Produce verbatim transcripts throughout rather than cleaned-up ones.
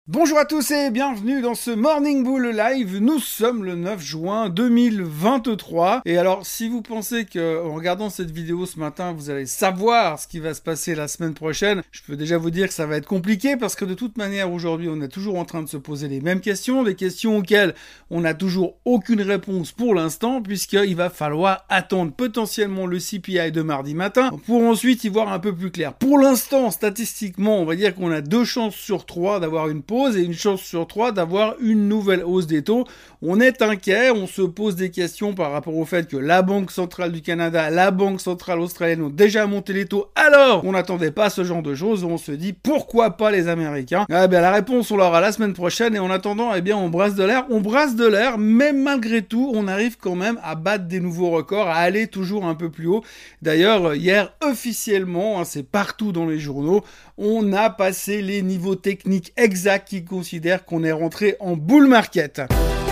Bonjour à tous et bienvenue dans ce Morning Bull Live. Nous sommes le neuf juin deux mille vingt-trois. Et alors, si vous pensez qu'en regardant cette vidéo ce matin, vous allez savoir ce qui va se passer la semaine prochaine, je peux déjà vous dire que ça va être compliqué parce que de toute manière, aujourd'hui, on est toujours en train de se poser les mêmes questions, des questions auxquelles on n'a toujours aucune réponse pour l'instant, puisqu'il va falloir attendre potentiellement le C P I de mardi matin pour ensuite y voir un peu plus clair. Pour l'instant, statistiquement, on va dire qu'on a deux chances sur trois d'avoir une pause et une chance sur trois d'avoir une nouvelle hausse des taux. On est inquiet, on se pose des questions par rapport au fait que la Banque centrale du Canada, la Banque centrale australienne ont déjà monté les taux alors on n'attendait pas ce genre de choses. On se dit pourquoi pas les Américains. Ah ben la réponse on l'aura la semaine prochaine et en attendant eh bien on brasse de l'air, on brasse de l'air mais malgré tout on arrive quand même à battre des nouveaux records, à aller toujours un peu plus haut. D'ailleurs hier officiellement, hein, c'est partout dans les journaux, on a passé les niveaux techniques exacts qui considèrent qu'on est rentré en bull market.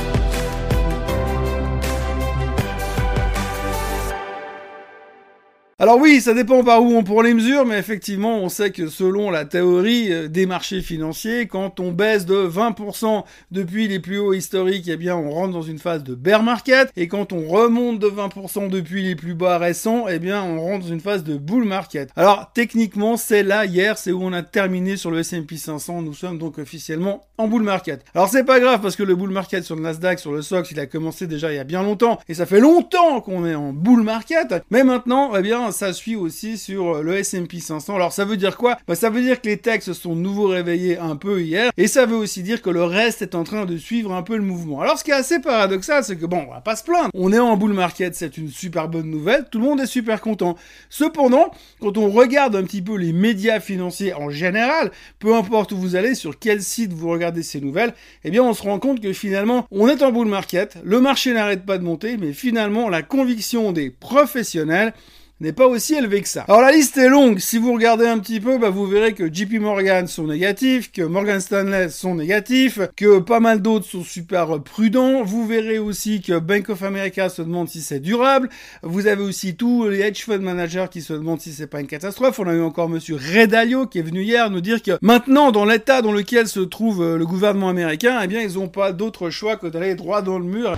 Alors oui, ça dépend par où on prend les mesures, mais effectivement, on sait que selon la théorie des marchés financiers, quand on baisse de vingt pour cent depuis les plus hauts historiques, eh bien, on rentre dans une phase de bear market, et quand on remonte de vingt pour cent depuis les plus bas récents, eh bien, on rentre dans une phase de bull market. Alors, techniquement, c'est là, hier, c'est où on a terminé sur le S and P cinq cents, nous sommes donc officiellement en bull market. Alors, c'est pas grave, parce que le bull market sur le Nasdaq, sur le S O X, il a commencé déjà il y a bien longtemps, et ça fait longtemps qu'on est en bull market, mais maintenant, eh bien, ça suit aussi sur le S and P cinq cents. Alors ça veut dire quoi? Bah, ça veut dire que les techs se sont de nouveau réveillés un peu hier, et ça veut aussi dire que le reste est en train de suivre un peu le mouvement. Alors ce qui est assez paradoxal, c'est que bon, on va pas se plaindre. On est en bull market, c'est une super bonne nouvelle, tout le monde est super content. Cependant, quand on regarde un petit peu les médias financiers en général, peu importe où vous allez, sur quel site vous regardez ces nouvelles, eh bien on se rend compte que finalement, on est en bull market, le marché n'arrête pas de monter, mais finalement la conviction des professionnels n'est pas aussi élevé que ça. Alors la liste est longue, si vous regardez un petit peu, bah, vous verrez que J P Morgan sont négatifs, que Morgan Stanley sont négatifs, que pas mal d'autres sont super prudents, vous verrez aussi que Bank of America se demande si c'est durable, vous avez aussi tous les hedge fund managers qui se demandent si c'est pas une catastrophe. On a eu encore monsieur Ray Dalio qui est venu hier nous dire que maintenant, dans l'état dans lequel se trouve le gouvernement américain, eh bien ils ont pas d'autre choix que d'aller droit dans le mur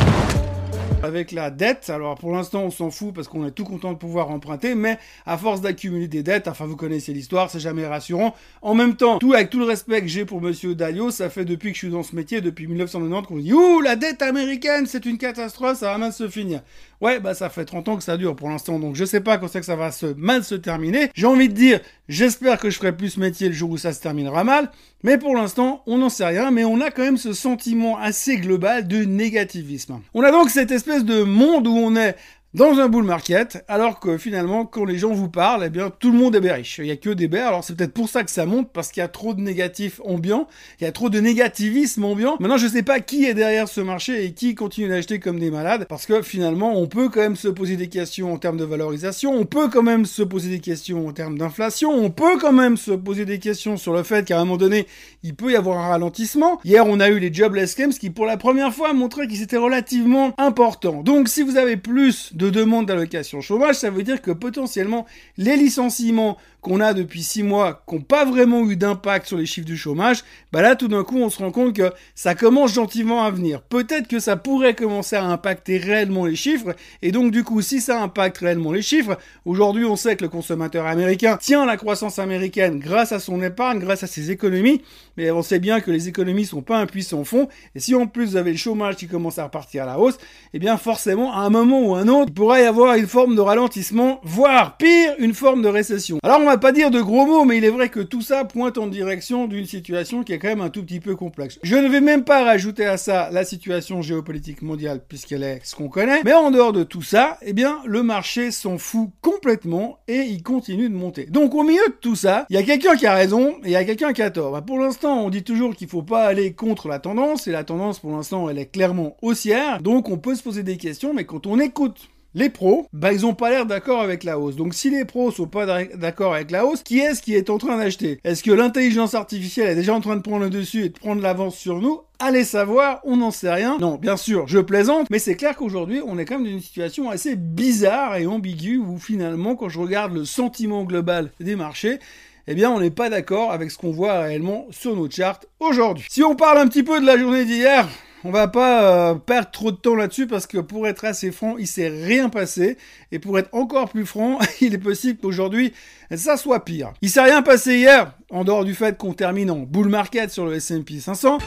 avec la dette. Alors pour l'instant on s'en fout parce qu'on est tout content de pouvoir emprunter, mais à force d'accumuler des dettes, enfin vous connaissez l'histoire, c'est jamais rassurant. En même temps, tout avec tout le respect que j'ai pour monsieur Dalio, ça fait depuis que je suis dans ce métier, depuis mille neuf cent quatre-vingt-dix, qu'on dit « Ouh, la dette américaine, c'est une catastrophe, ça va mal se finir ». Ouais, bah ça fait trente ans que ça dure pour l'instant, donc je sais pas quand c'est que ça va se mal se terminer. J'ai envie de dire, j'espère que je ferai plus ce métier le jour où ça se terminera mal, mais pour l'instant, on n'en sait rien, mais on a quand même ce sentiment assez global de négativisme. On a donc cette espèce de monde où on est dans un bull market, alors que finalement, quand les gens vous parlent, eh bien, tout le monde est bearish. Il y a que des bears, alors c'est peut-être pour ça que ça monte, parce qu'il y a trop de négatifs ambiants, il y a trop de négativisme ambiant. Maintenant, je sais pas qui est derrière ce marché et qui continue d'acheter comme des malades, parce que finalement, on peut quand même se poser des questions en termes de valorisation, on peut quand même se poser des questions en termes d'inflation, on peut quand même se poser des questions sur le fait qu'à un moment donné, il peut y avoir un ralentissement. Hier, on a eu les jobless claims qui, pour la première fois, montraient qu'ils étaient relativement importants. Donc, si vous avez plus de demande d'allocation chômage, ça veut dire que potentiellement les licenciements qu'on a depuis six mois, qui n'ont pas vraiment eu d'impact sur les chiffres du chômage, bah là tout d'un coup on se rend compte que ça commence gentiment à venir. Peut-être que ça pourrait commencer à impacter réellement les chiffres, et donc du coup si ça impacte réellement les chiffres, aujourd'hui on sait que le consommateur américain tient la croissance américaine grâce à son épargne, grâce à ses économies, mais on sait bien que les économies sont pas un puissant fond, et si en plus vous avez le chômage qui commence à repartir à la hausse, eh bien forcément à un moment ou à un autre, il pourrait y avoir une forme de ralentissement, voire pire, une forme de récession. Alors on va pas dire de gros mots, mais il est vrai que tout ça pointe en direction d'une situation qui est quand même un tout petit peu complexe. Je ne vais même pas rajouter à ça la situation géopolitique mondiale, puisqu'elle est ce qu'on connaît, mais en dehors de tout ça, eh bien, le marché s'en fout complètement et il continue de monter. Donc au milieu de tout ça, il y a quelqu'un qui a raison et il y a quelqu'un qui a tort. Bah, pour l'instant, on dit toujours qu'il faut pas aller contre la tendance, et la tendance pour l'instant, elle est clairement haussière, donc on peut se poser des questions, mais quand on écoute les pros, bah ils ont pas l'air d'accord avec la hausse. Donc si les pros sont pas d'accord avec la hausse, qui est-ce qui est en train d'acheter? Est-ce que l'intelligence artificielle est déjà en train de prendre le dessus et de prendre l'avance sur nous? Allez savoir, on n'en sait rien. Non, bien sûr, je plaisante, mais c'est clair qu'aujourd'hui, on est quand même dans une situation assez bizarre et ambiguë où finalement, quand je regarde le sentiment global des marchés, eh bien on n'est pas d'accord avec ce qu'on voit réellement sur nos charts aujourd'hui. Si on parle un petit peu de la journée d'hier, on va pas euh, perdre trop de temps là-dessus parce que pour être assez franc, il s'est rien passé. Et pour être encore plus franc, il est possible qu'aujourd'hui, ça soit pire. Il s'est rien passé hier, en dehors du fait qu'on termine en bull market sur le S and P cinq cents.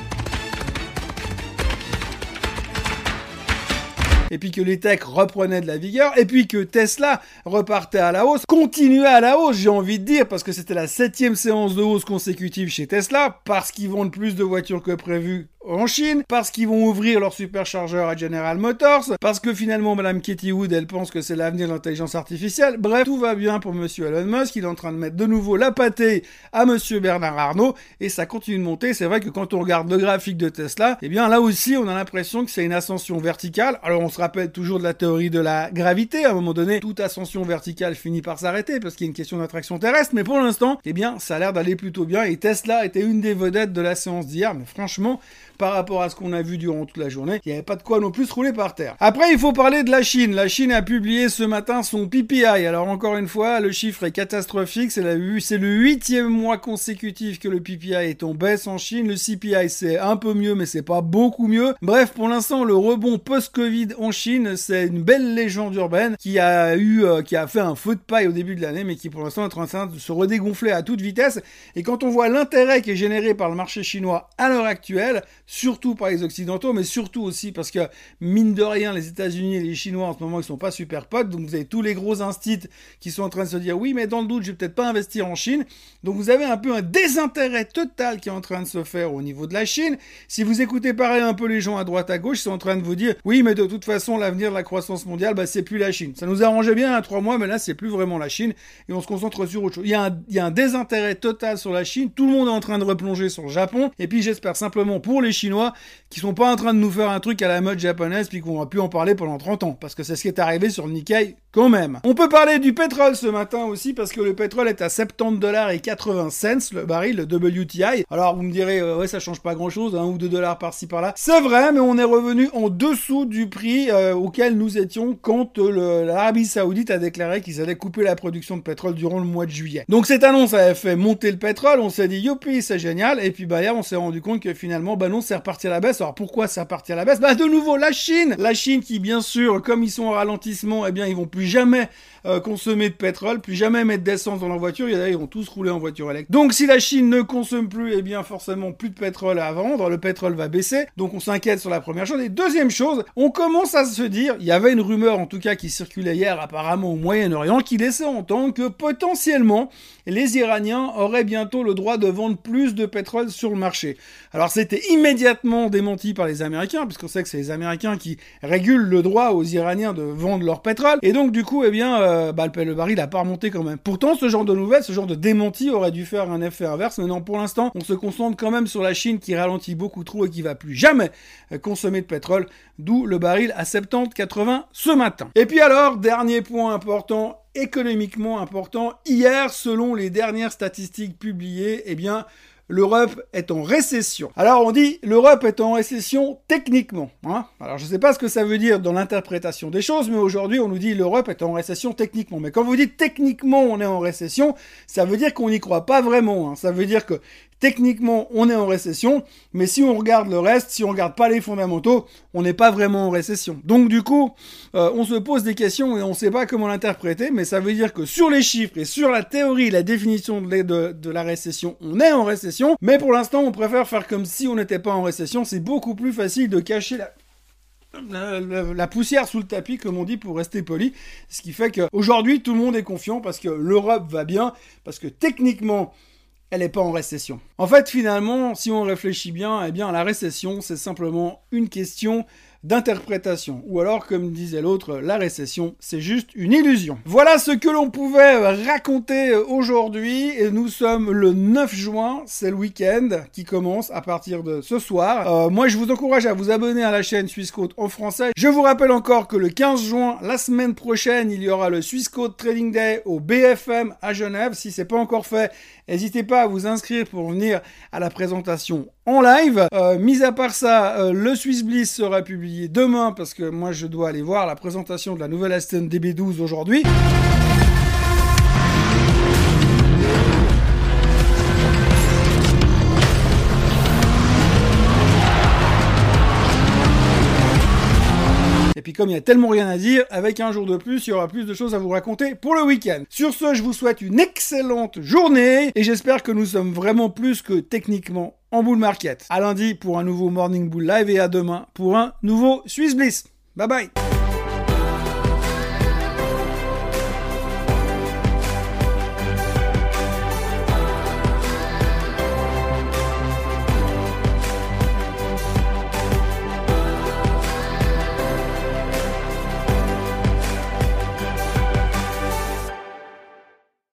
Et puis que les techs reprenaient de la vigueur, et puis que Tesla repartait à la hausse, continuait à la hausse, j'ai envie de dire, parce que c'était la septième séance de hausse consécutive chez Tesla, parce qu'ils vendent plus de voitures que prévu en Chine, parce qu'ils vont ouvrir leur superchargeur à General Motors, parce que finalement Madame Katie Wood, elle pense que c'est l'avenir de l'intelligence artificielle. Bref, tout va bien pour Monsieur Elon Musk, il est en train de mettre de nouveau la pâtée à Monsieur Bernard Arnault, et ça continue de monter. C'est vrai que quand on regarde le graphique de Tesla, eh bien là aussi on a l'impression que c'est une ascension verticale. Alors on se rappelle toujours de la théorie de la gravité, à un moment donné, toute ascension verticale finit par s'arrêter, parce qu'il y a une question d'attraction terrestre, mais pour l'instant, eh bien ça a l'air d'aller plutôt bien, et Tesla était une des vedettes de la séance d'hier, mais franchement, par rapport à ce qu'on a vu durant toute la journée, il n'y avait pas de quoi non plus se rouler par terre. Après, il faut parler de la Chine. La Chine a publié ce matin son P P I. Alors encore une fois, le chiffre est catastrophique. C'est, la, c'est le huitième mois consécutif que le P P I est en baisse en Chine. Le C P I, c'est un peu mieux, mais c'est pas beaucoup mieux. Bref, pour l'instant, le rebond post-Covid en Chine, c'est une belle légende urbaine qui a eu, euh, qui a fait un feu de paille au début de l'année, mais qui pour l'instant est en train de se redégonfler à toute vitesse. Et quand on voit l'intérêt qui est généré par le marché chinois à l'heure actuelle, surtout par les Occidentaux, mais surtout aussi parce que, mine de rien, les États-Unis et les Chinois, en ce moment, ils sont pas super potes, donc vous avez tous les gros instits qui sont en train de se dire, oui, mais dans le doute, je vais peut-être pas investir en Chine. Donc vous avez un peu un désintérêt total qui est en train de se faire au niveau de la Chine. Si vous écoutez pareil un peu les gens à droite à gauche, ils sont en train de vous dire, oui, mais de toute façon, l'avenir de la croissance mondiale, bah, c'est plus la Chine. Ça nous arrangeait bien à trois mois, mais là, c'est plus vraiment la Chine, et on se concentre sur autre chose. Il y a un, il y a un désintérêt total sur la Chine, tout le monde est en train de replonger sur le Japon, et puis j'espère simplement pour les Chinois, qui sont pas en train de nous faire un truc à la mode japonaise puis qu'on va plus en parler pendant trente ans, parce que c'est ce qui est arrivé sur le Nikkei quand même. On peut parler du pétrole ce matin aussi, parce que le pétrole est à soixante-dix dollars et quatre-vingts cents le baril, le W T I. Alors vous me direz, euh, ouais ça change pas grand chose, un ou deux dollars par-ci par-là. C'est vrai, mais on est revenu en dessous du prix euh, auquel nous étions quand euh, l'Arabie Saoudite a déclaré qu'ils allaient couper la production de pétrole durant le mois de juillet. Donc cette annonce avait fait monter le pétrole, on s'est dit youpi c'est génial, et puis bah hier on s'est rendu compte que finalement bah non c'est reparti à la baisse. Alors pourquoi c'est reparti à la baisse? Bah de nouveau la Chine, la Chine qui bien sûr comme ils sont en ralentissement, eh bien ils vont plus jamais euh, consommer de pétrole, plus jamais mettre d'essence dans leur voiture, et ils vont tous rouler en voiture électrique. Donc si la Chine ne consomme plus, eh bien forcément plus de pétrole à vendre, le pétrole va baisser, donc on s'inquiète sur la première chose. Et deuxième chose, on commence à se dire, il y avait une rumeur en tout cas qui circulait hier apparemment au Moyen-Orient, qui laissait entendre que potentiellement les Iraniens auraient bientôt le droit de vendre plus de pétrole sur le marché. Alors c'était immédiatement démenti par les Américains, puisqu'on sait que c'est les Américains qui régulent le droit aux Iraniens de vendre leur pétrole, et donc du coup, eh bien, euh, bah, le, le baril n'a pas remonté quand même. Pourtant, ce genre de nouvelles, ce genre de démenti aurait dû faire un effet inverse, mais non, pour l'instant, on se concentre quand même sur la Chine qui ralentit beaucoup trop et qui va plus jamais euh, consommer de pétrole, d'où le baril à soixante-dix quatre-vingts ce matin. Et puis alors, dernier point important, économiquement important, hier, selon les dernières statistiques publiées, eh bien, l'Europe est en récession. Alors on dit l'Europe est en récession techniquement. Hein. Alors je ne sais pas ce que ça veut dire dans l'interprétation des choses, mais aujourd'hui on nous dit l'Europe est en récession techniquement. Mais quand vous dites techniquement on est en récession, ça veut dire qu'on n'y croit pas vraiment. Hein. Ça veut dire que techniquement, on est en récession, mais si on regarde le reste, si on regarde pas les fondamentaux, on n'est pas vraiment en récession. Donc du coup, euh, on se pose des questions et on ne sait pas comment l'interpréter, mais ça veut dire que sur les chiffres et sur la théorie, la définition de, de, de la récession, on est en récession, mais pour l'instant, on préfère faire comme si on n'était pas en récession. C'est beaucoup plus facile de cacher la... La, la, la poussière sous le tapis, comme on dit, pour rester poli. Ce qui fait qu'aujourd'hui, tout le monde est confiant parce que l'Europe va bien, parce que techniquement, elle n'est pas en récession. En fait, finalement, si on réfléchit bien, eh bien, la récession, c'est simplement une question d'interprétation. Ou alors, comme disait l'autre, la récession, c'est juste une illusion. Voilà ce que l'on pouvait raconter aujourd'hui. Et nous sommes le neuf juin, c'est le week-end qui commence à partir de ce soir. Euh, moi, je vous encourage à vous abonner à la chaîne Swissquote en français. Je vous rappelle encore que le quinze juin, la semaine prochaine, il y aura le Swissquote Trading Day au B F M à Genève. Si c'est pas encore fait, n'hésitez pas à vous inscrire pour venir à la présentation en live. Euh, mis à part ça, euh, le Swissbliss sera publié demain parce que moi je dois aller voir la présentation de la nouvelle Aston D B douze aujourd'hui. comme il y a tellement rien à dire, avec un jour de plus, il y aura plus de choses à vous raconter pour le week-end. Sur ce, je vous souhaite une excellente journée, et j'espère que nous sommes vraiment plus que techniquement en bull market. À lundi pour un nouveau Morning Bull Live, et à demain pour un nouveau Swiss Bliss. Bye bye.